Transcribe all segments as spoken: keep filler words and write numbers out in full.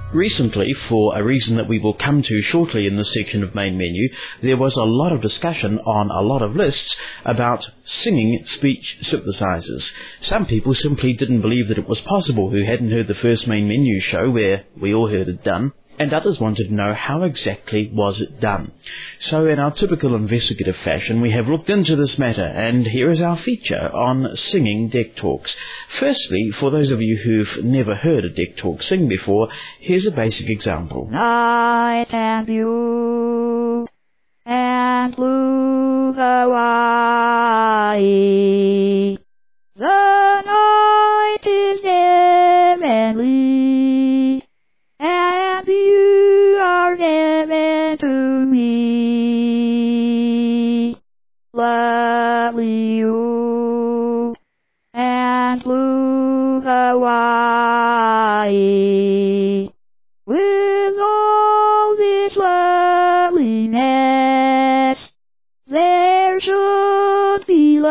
Recently, for a reason that we will come to shortly in this section of Main Menu, there was a lot of discussion on a lot of lists about singing speech synthesizers. Some people simply didn't believe that it was possible who hadn't heard the first Main Menu show where we all heard it done, and others wanted to know how exactly was it done. So in our typical investigative fashion, we have looked into this matter, and here is our feature on singing Deck Talks. Firstly, for those of you who've never heard a Deck Talk sing before, here's a basic example. Night and blue and blue Hawaii. The night is heavenly, and you are heaven to me. Lovely you and blue Hawaii. With all this loveliness, there should be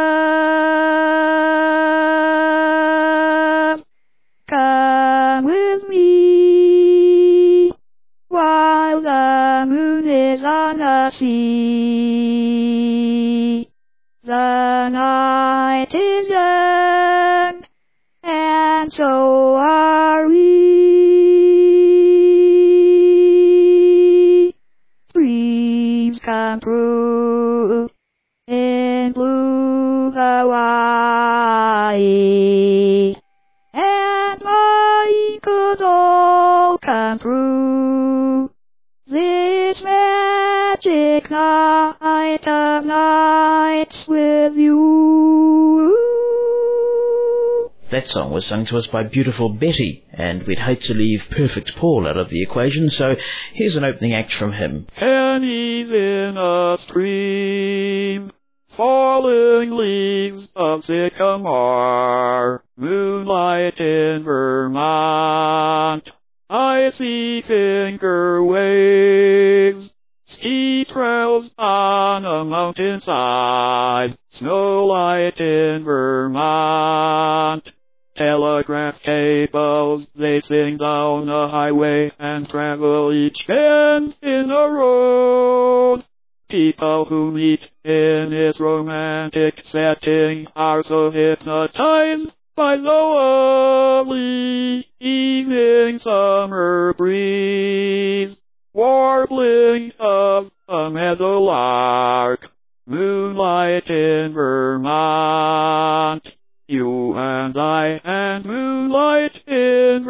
love. Come with me while the moon is on the sea. The night is young, and so are we. Dreams come true in blue Hawaii, and mine could all come true this magic night of nights with you. That song was sung to us by beautiful Betty, and we'd hate to leave Perfect Paul out of the equation, so here's an opening act from him. Pennies in a stream, falling leaves of sycamore, moonlight in Vermont, icy finger waves, ski trails on a mountainside, snowlight in Vermont, telegraph cables, they sing down a highway and travel each bend in a road. People who meet in this romantic setting are so hypnotized by the lovely evening summer breeze, warbling of a meadowlark, moonlight in Vermont. You and I and moonlight in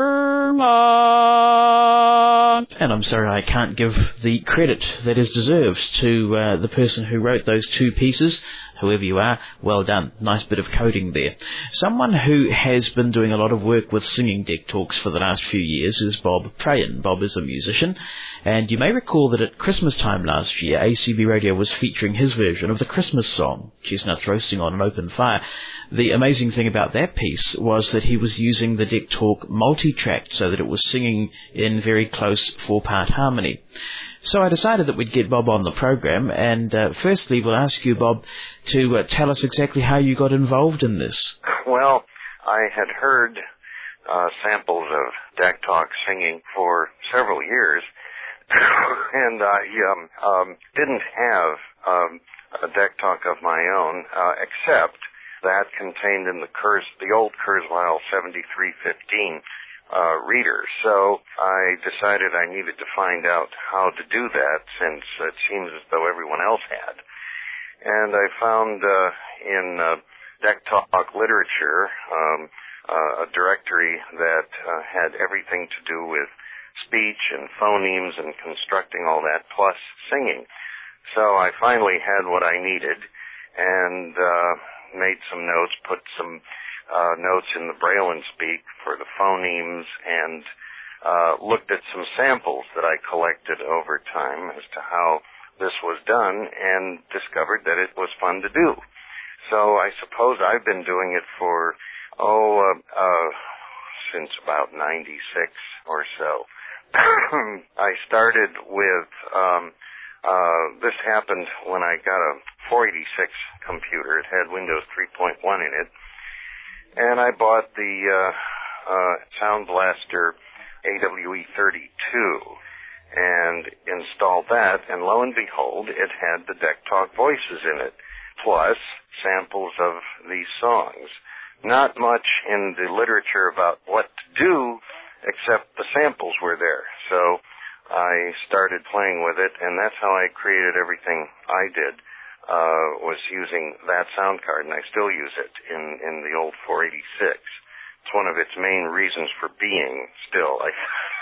Vermont. And I'm sorry I can't give the credit that is deserved to uh, the person who wrote those two pieces. Whoever you are, well done. Nice bit of coding there. Someone who has been doing a lot of work with singing Deck Talks for the last few years is Bob Trayan. Bob is a musician, and you may recall that at Christmas time last year, A C B Radio was featuring his version of the Christmas song, Chestnuts Roasting on an Open Fire. The amazing thing about that piece was that he was using the Deck Talk multi-track so that it was singing in very close four-part harmony. So I decided that we'd get Bob on the program, and uh, firstly we'll ask you, Bob, to uh, tell us exactly how you got involved in this. Well, I had heard uh, samples of Deck Talk singing for several years, and I um, um, didn't have um, a Deck Talk of my own, uh, except that contained in the Kurz, the old Kurzweil seventy-three fifteen uh, reader. So I decided I needed to find out how to do that, since it seems as though everyone else had. And I found uh, in uh, Deck Talk literature um, uh, a directory that uh, had everything to do with speech and phonemes and constructing all that, plus singing. So I finally had what I needed, and uh, made some notes, put some uh, notes in the Braille and Speak for the phonemes, and uh, looked at some samples that I collected over time as to how this was done, and discovered that it was fun to do. So I suppose I've been doing it for, oh, uh, uh, since about ninety-six or so. I started with, um, uh, this happened when I got a four eighty-six computer. It had Windows three point one in it. And I bought the uh, uh, Sound Blaster A W E thirty-two and installed that, and lo and behold, it had the Deck Talk voices in it, plus samples of these songs. Not much in the literature about what to do, except the samples were there. So I started playing with it, and that's how I created everything I did, uh, was using that sound card, and I still use it in, in the old four eighty-six. It's one of its main reasons for being still. I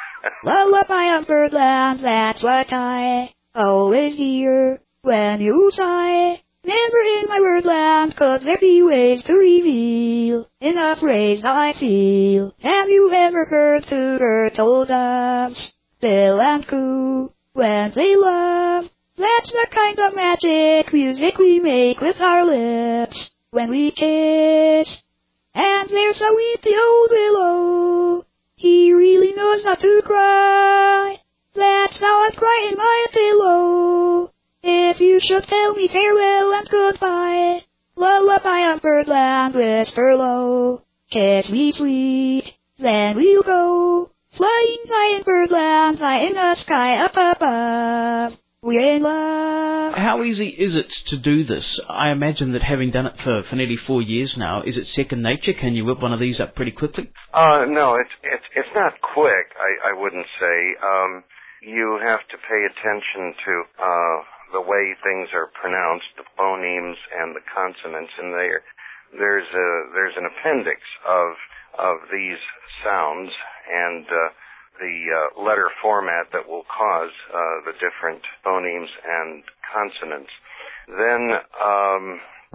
Lullaby of Birdland, that's what I always hear when you sigh. Never in my wordland could there be ways to reveal in a phrase I feel. Have you ever heard two turtle doves, bill and coo, when they love? That's the kind of magic music we make with our lips when we kiss. And there's so sweet the old willow, he really knows not to cry. That's how I cry in my pillow, if you should tell me farewell and goodbye. Lullaby of Birdland, whisper low, kiss me sweet, then we'll go flying high in Birdland, high in the sky up above. We're in love. How easy is it to do this? I imagine that having done it for, for nearly four years now, is it second nature? Can you whip one of these up pretty quickly? Uh, no, it's it's it's not quick. I, I wouldn't say. Um, you have to pay attention to uh, the way things are pronounced, the phonemes and the consonants, and there there's a there's an appendix of of these sounds and uh, the uh, letter format that will cause uh, the different phonemes and consonants. Then um,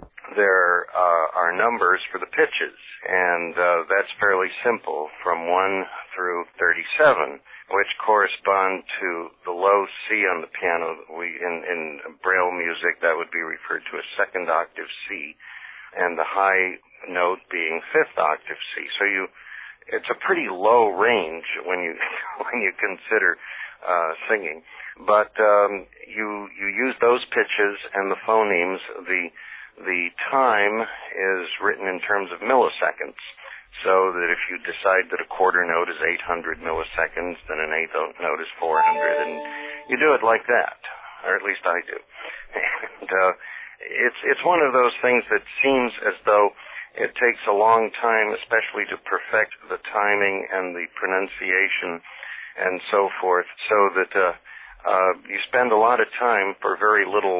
there uh, are numbers for the pitches, and uh, that's fairly simple, from one through thirty-seven, which correspond to the low C on the piano. We in, in Braille music, that would be referred to as second octave C, and the high note being fifth octave C. So you It's a pretty low range when you when you consider uh, singing, but um, you you use those pitches and the phonemes. The the time is written in terms of milliseconds, so that if you decide that a quarter note is eight hundred milliseconds, then an eighth note is four hundred, and you do it like that, or at least I do. And uh, it's it's one of those things that seems as though it takes a long time, especially to perfect the timing and the pronunciation and so forth, so that uh, uh, you spend a lot of time for very little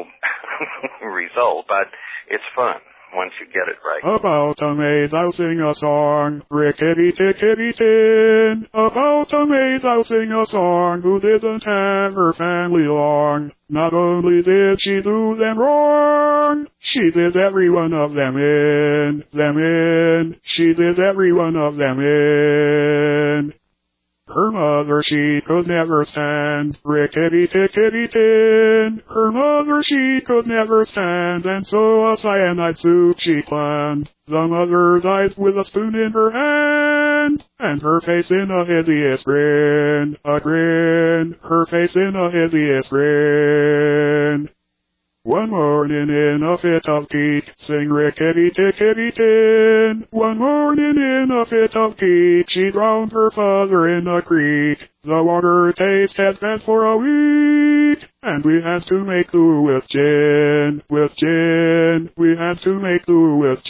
result, but it's fun once you get it right. About a maid I'll sing a song, rickety-tickety-tin. About a maid I'll sing a song who didn't have her family long. Not only did she do them wrong, she did every one of them in, them in. She did every one of them in. Her mother she could never stand, rickety-tickety-tin. Her mother she could never stand, and so a cyanide soup she planned. The mother died with a spoon in her hand, and her face in a hideous grin, a grin. Her face in a hideous grin. One morning in a fit of pique, sing rickety-tickety-tin. One morning in a fit of pique, she drowned her father in a creek. The water taste had bad for a week, and we had to make do with gin, with gin. We had to make do with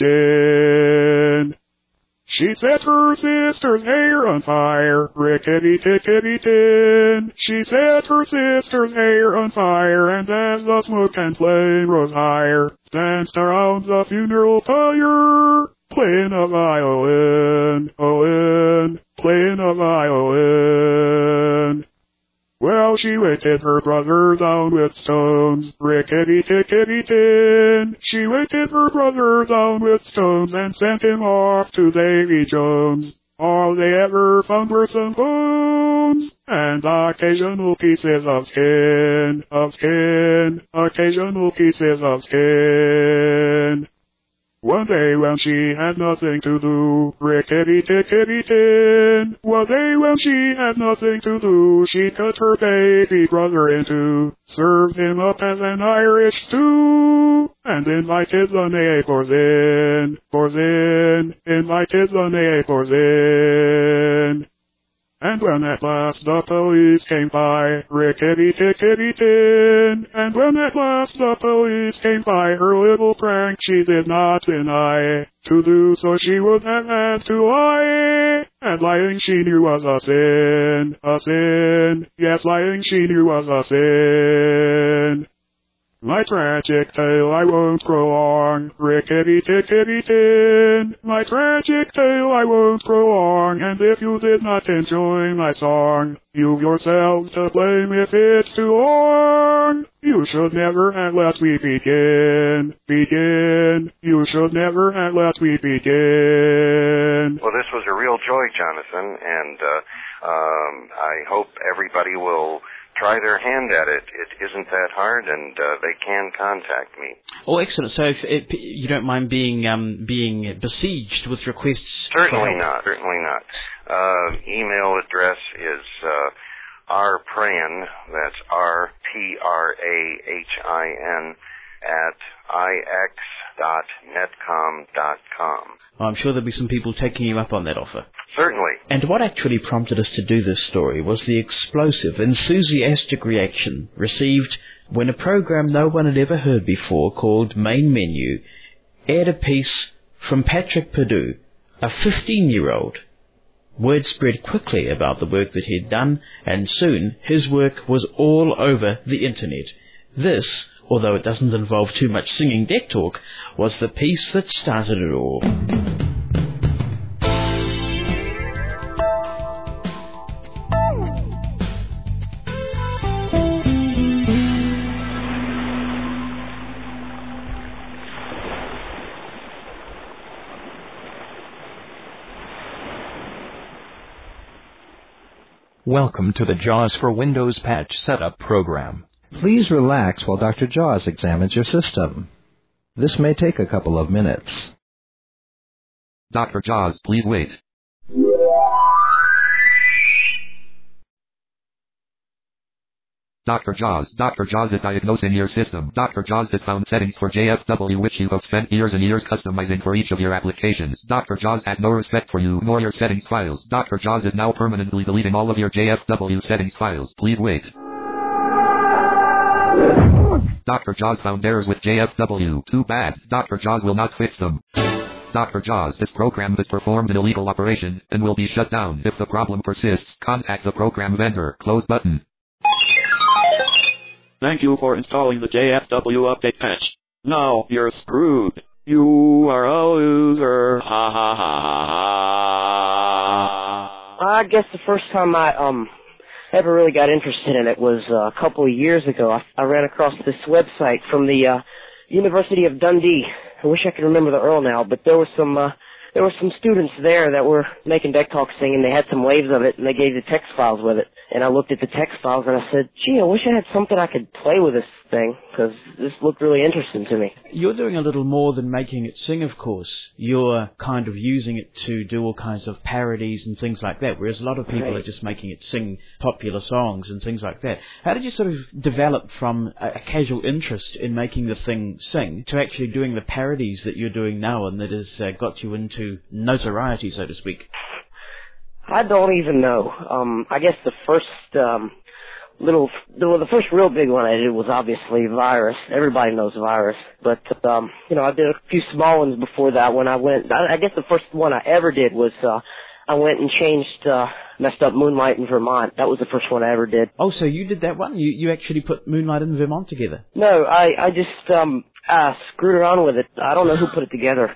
gin. She set her sister's hair on fire, rickety-tickety-tin. She set her sister's hair on fire, and as the smoke and flame rose higher, danced around the funeral pyre, playing a violin, oh, in, playing a violin. Well, she weighted her brother down with stones, rickety-tickety-tin. She weighted her brother down with stones and sent him off to Davy Jones. All they ever found were some bones, and occasional pieces of skin, of skin, occasional pieces of skin. One day when she had nothing to do, rickety-tickety-tin. One day when she had nothing to do, she cut her baby brother in two, served him up as an Irish stew, and invited the neighbors in, for in, invited the neighbors in. And when at last the police came by, rickety-tickety-tin. And when at last the police came by, her little prank she did not deny. To do so she would have had to lie. And lying she knew was a sin, a sin. Yes, lying she knew was a sin. My tragic tale I won't prolong, rickety-tickety-tin. My tragic tale I won't prolong, and if you did not enjoy my song, you've yourselves to blame if it's too long. You should never have let me begin, begin. You should never have let me begin. Well, this was a real joy, Jonathan, and uh, um, I hope everybody will try their hand at it. It isn't that hard, and uh, they can contact me. Oh, excellent. So if, if you don't mind being um, being besieged with requests... Certainly not. Certainly not. Uh, email address is uh, rprahin, that's R P R A H I N, at I X dot netcom dot com. Well, I'm sure there'll be some people taking you up on that offer. Certainly. And what actually prompted us to do this story was the explosive, enthusiastic reaction received when a program no one had ever heard before called Main Menu aired a piece from Patrick Perdue, a fifteen-year-old. Word spread quickly about the work that he had done, and soon his work was all over the internet. This, although it doesn't involve too much singing deck talk, was the piece that started it all. Welcome to the JAWS for Windows Patch Setup program. Please relax while Doctor JAWS examines your system. This may take a couple of minutes. Doctor JAWS, please wait. Doctor JAWS, Doctor JAWS is diagnosing your system. Doctor JAWS has found settings for J F W which you have spent years and years customizing for each of your applications. Doctor JAWS has no respect for you nor your settings files. Doctor JAWS is now permanently deleting all of your J F W settings files. Please wait. Doctor JAWS found errors with J F W. Too bad. Doctor JAWS will not fix them. Doctor JAWS, this program has performed an illegal operation and will be shut down. If the problem persists, contact the program vendor. Close button. Thank you for installing the J F W update patch. Now you're screwed. You are a loser. Ha ha ha ha ha. I guess the first time I um ever really got interested in it was uh, a couple of years ago. I, I ran across this website from the uh, University of Dundee. I wish I could remember the U R L now, but there was some uh, there were some students there that were making Deck Talk sing, and they had some waves of it, and they gave the text files with it. And I looked at the text files, and I said, gee, I wish I had something I could play with this thing, because this looked really interesting to me. You're doing a little more than making it sing, of course. You're kind of using it to do all kinds of parodies and things like that, whereas a lot of people Right. are just making it sing popular songs and things like that. How did you sort of develop from a, a casual interest in making the thing sing to actually doing the parodies that you're doing now and that has uh, got you into notoriety, so to speak? I don't even know. Um, I guess the first um, little, the, the first real big one I did was obviously Virus. Everybody knows Virus, but um, you know, I did a few small ones before that. When I went, I, I guess the first one I ever did was uh, I went and changed, uh, messed up Moonlight in Vermont. That was the first one I ever did. Oh, so you did that one? You you actually put Moonlight in Vermont together? No, I I just um, ah, screwed around with it. I don't know who put it together.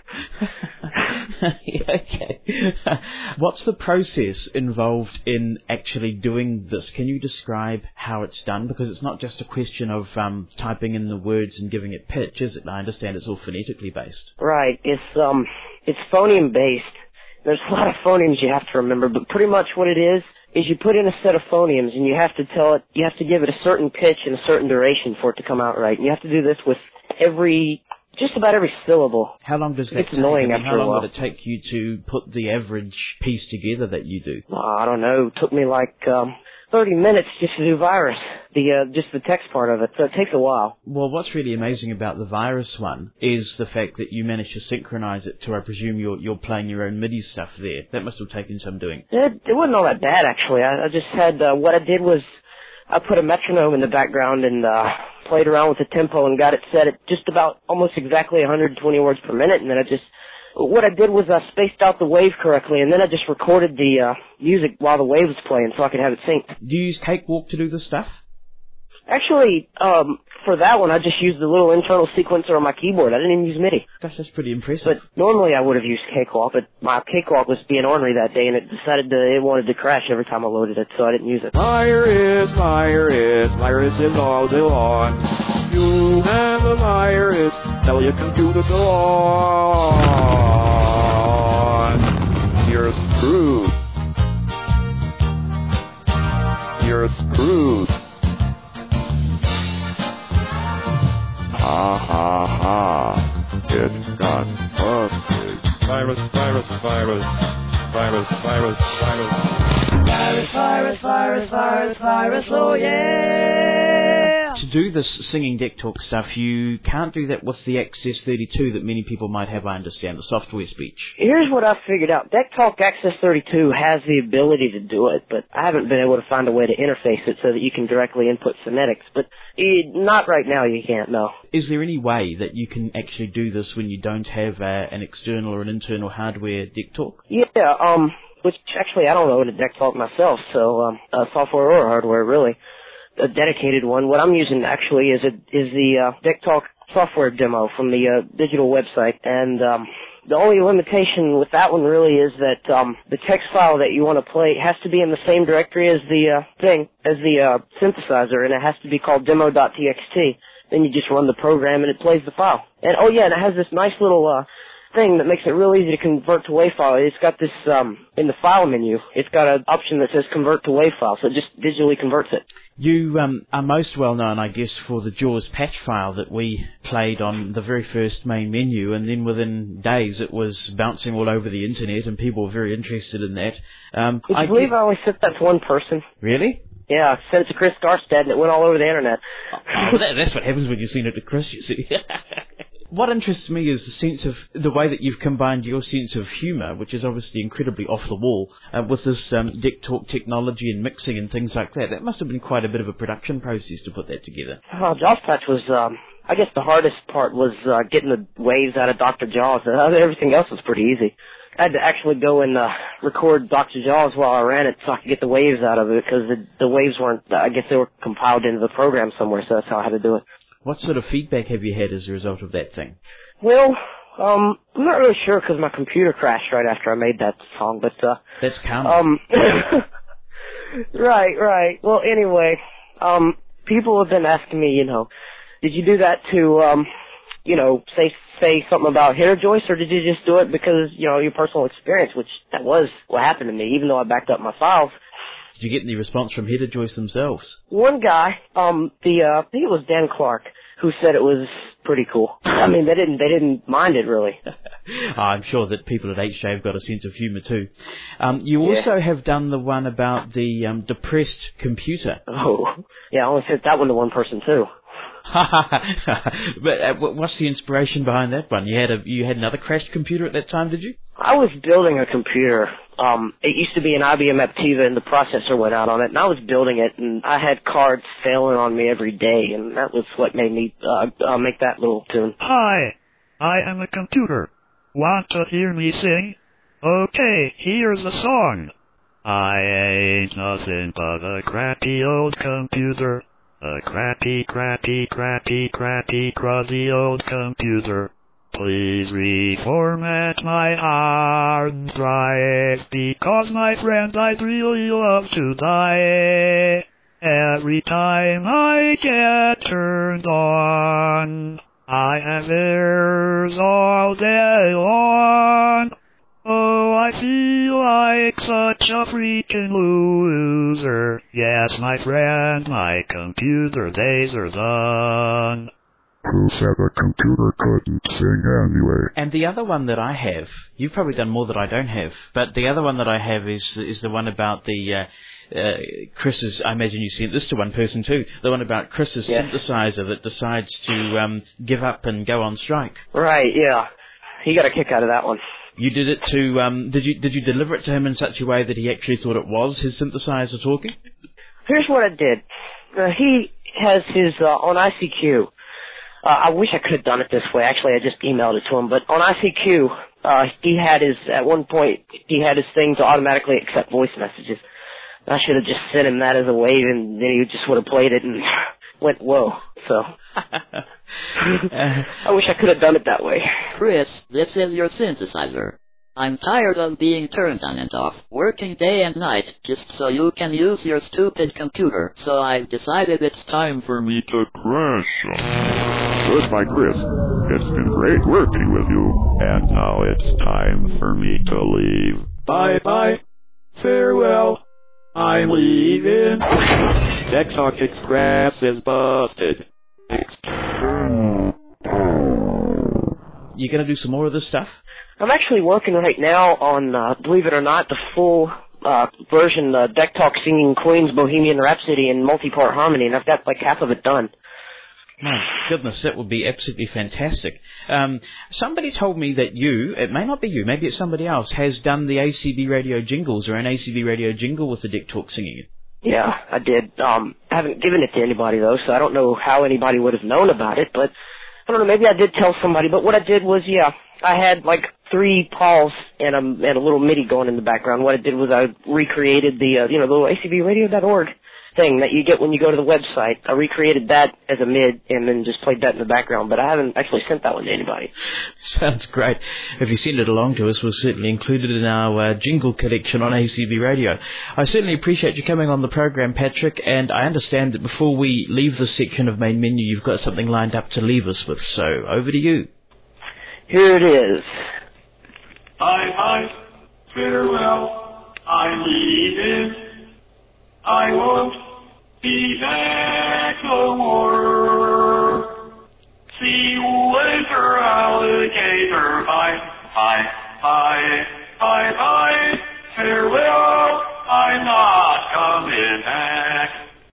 Okay. What's the process involved in actually doing this? Can you describe how it's done? Because it's not just a question of um, typing in the words and giving it pitch, is it? I understand it's all phonetically based. Right. It's um, it's phoneme based. There's a lot of phonemes you have to remember, but pretty much what it is is you put in a set of phonemes and you have to tell it, you have to give it a certain pitch and a certain duration for it to come out right. And you have to do this with every, just about every syllable. How long does that It's take? annoying I mean, after how a long while. would it take you to put the average piece together that you do? Oh, I don't know. It took me like um, thirty minutes just to do Virus. the uh, just the text part of it. So it takes a while. Well, what's really amazing about the virus one is the fact that you managed to synchronize it to, I presume, you're, you're playing your own MIDI stuff there. That must have taken some doing. It, it wasn't all that bad, actually. I, I just had, uh, what I did was I put a metronome in the background and uh, played around with the tempo and got it set at just about almost exactly one hundred twenty words per minute, and then I just... What I did was I spaced out the wave correctly, and then I just recorded the uh, music while the wave was playing so I could have it synced. Do you use Cakewalk to do this stuff? Actually, um, for that one, I just used the little internal sequencer on my keyboard. I didn't even use MIDI. Gosh, that's pretty impressive. But normally I would have used Cakewalk, but my Cakewalk was being ornery that day, and it decided to, it wanted to crash every time I loaded it, so I didn't use it. Virus, virus, virus is all day long. You have a virus, tell your computer go on. You're screwed. You're screwed. Ha ha ha. It got busted. Virus, virus, virus. Virus, virus, virus. Virus, virus, virus, virus, virus, oh yeah! To do this singing deck talk stuff, you can't do that with the Access thirty-two that many people might have, I understand, the software speech. Here's what I figured out. DeckTalk Access thirty-two has the ability to do it, but I haven't been able to find a way to interface it so that you can directly input phonetics. But it, not right now, you can't, no. Is there any way that you can actually do this when you don't have uh, an external or an internal hardware deck talk? Yeah, um... which actually I don't own a DeckTalk myself, so um, uh, software or hardware really, a dedicated one. What I'm using actually is a, is the uh, DeckTalk software demo from the uh, digital website, and um, the only limitation with that one really is that um, the text file that you want to play has to be in the same directory as the uh, thing, as the uh, synthesizer, and it has to be called demo dot t x t. Then you just run the program and it plays the file. And oh yeah, and it has this nice little uh, thing that makes it real easy to convert to WAV file. It's got this, um, in the file menu, it's got an option that says convert to WAV file, so it just digitally converts it. You um, are most well known, I guess, for the JAWS patch file that we played on the very first main menu, and then within days it was bouncing all over the internet, and people were very interested in that. Um, Would you I believe get... I only sent that to one person? Really? Yeah, I sent it to Chris Garstad, and it went all over the internet. Oh, that, that's what happens when you send it to Chris, you see. What interests me is the sense of the way that you've combined your sense of humour, which is obviously incredibly off the wall, uh, with this um, deck talk technology and mixing and things like that. That must have been quite a bit of a production process to put that together. Oh, Jaws Patch was, um, I guess the hardest part was uh, getting the waves out of Doctor Jaws. Uh, everything else was pretty easy. I had to actually go and uh, record Doctor Jaws while I ran it so I could get the waves out of it, because the, the waves weren't, I guess they were compiled into the program somewhere, so that's how I had to do it. What sort of feedback have you had as a result of that thing? Well, um, I'm not really sure because my computer crashed right after I made that song, but, uh... That's karma. Um, right, right. Well, anyway, um, people have been asking me, you know, did you do that to, um, you know, say say something about Hitter Joyce, or did you just do it because, you know, your personal experience, which that was what happened to me, even though I backed up my files. Did you get any response from Hitter Joyce themselves? One guy, um, the, uh, I think it was Dan Clark, who said it was pretty cool. I mean, they didn't, they didn't mind it really. I'm sure that people at H J have got a sense of humour too. Um, you also yeah. have done the one about the um, depressed computer. Oh, yeah, I only sent that one to one person too. But uh, what's the inspiration behind that one? You had a you had another crashed computer at that time, did you? I was building a computer. Um, it used to be an I B M Aptiva, and the processor went out on it, and I was building it, and I had cards failing on me every day, and that was what made me uh, uh, make that little tune. Hi, I am a computer. Want to hear me sing? Okay, here's a song. I ain't nothing but a crappy old computer. A crappy, crappy, crappy, crappy, cruddy old computer. Please reformat my hard drive, because my friend I'd really love to die. Every time I get turned on, I have errors all day long. Oh, I feel like such a freaking loser. Yes, my friend, my computer days are done. who said the computer couldn't sing anyway. And the other one that I have, you've probably done more that I don't have, but the other one that I have is is the one about the uh, uh, Chris's, I imagine you sent this to one person too, the one about Chris's yes. synthesizer that decides to um, give up and go on strike. Right, yeah. He got a kick out of that one. You did it to, um, did you did you deliver it to him in such a way that he actually thought it was his synthesizer talking? Here's what I did. Uh, he has his, uh, on I C Q, uh, I wish I could have done it this way. Actually, I just emailed it to him. But on I C Q, uh, he had his, at one point, he had his thing to automatically accept voice messages. I should have just sent him that as a wave, and then he just would have played it and went, whoa. So, I wish I could have done it that way. Chris, this is your synthesizer. I'm tired of being turned on and off, working day and night, just so you can use your stupid computer. So I've decided it's time for me to crash. Goodbye, Chris. It's been great working with you. And now it's time for me to leave. Bye-bye. Farewell. I'm leaving. Tech Talk Express is busted. You going to do some more of this stuff? I'm actually working right now on, uh, believe it or not, the full uh, version, uh, Deck Talk singing Queen's Bohemian Rhapsody in multi-part harmony, and I've got like half of it done. My goodness, that would be absolutely fantastic. Um, somebody told me that you, it may not be you, maybe it's somebody else, has done the A C B radio jingles, or an A C B radio jingle with the Deck Talk singing it. Yeah, I did. Um, I haven't given it to anybody, though, so I don't know how anybody would have known about it, but I don't know, maybe I did tell somebody, but what I did was, yeah, I had like three Pauls and a, and a little MIDI going in the background. What I did was I recreated the, uh, you know, the little A C B radio dot org thing that you get when you go to the website. I recreated that as a mid and then just played that in the background, but I haven't actually sent that one to anybody. Sounds great. If you send it along to us, we'll certainly include it in our uh, jingle collection on A C B Radio. I certainly appreciate you coming on the program, Patrick, and I understand that before we leave this section of Main Menu, you've got something lined up to leave us with, so over to you. Here it is. Bye-bye. Farewell. I'm leaving. I won't be back no more. See you later, alligator. Bye, bye, bye, bye,